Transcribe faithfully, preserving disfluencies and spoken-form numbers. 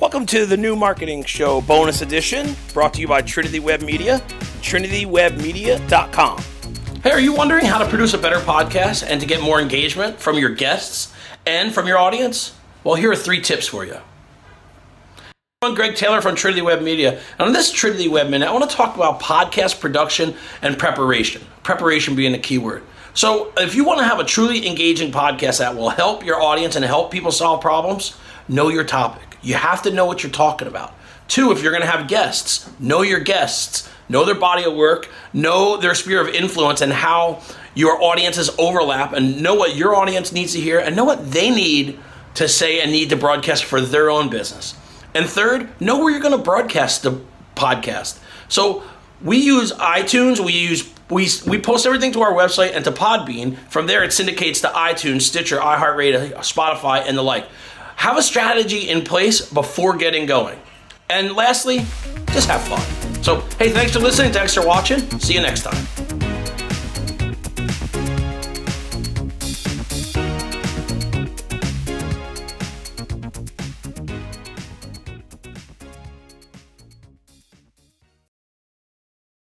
Welcome to the New Marketing Show bonus edition, brought to you by Trinity Web Media, trinity web media dot com. Hey, are you wondering how to produce a better podcast and to get more engagement from your guests and from your audience? Well, here are three tips for you. I'm Greg Taylor from Trinity Web Media, and on this Trinity Web Minute, I want to talk about podcast production and preparation. Preparation being the key word. So if you want to have a truly engaging podcast that will help your audience and help people solve problems, know your topic. You have to know what you're talking about. Two, if you're going to have guests, know your guests, know their body of work, know their sphere of influence and how your audiences overlap, and know what your audience needs to hear and know what they need to say and need to broadcast for their own business. And third, know where you're going to broadcast the podcast. So we use iTunes, we use we we post everything to our website and to Podbean. From there, it syndicates to iTunes, Stitcher, iHeartRadio, Spotify, and the like. Have a strategy in place before getting going. And lastly, just have fun. So, hey, thanks for listening. Thanks for watching. See you next time.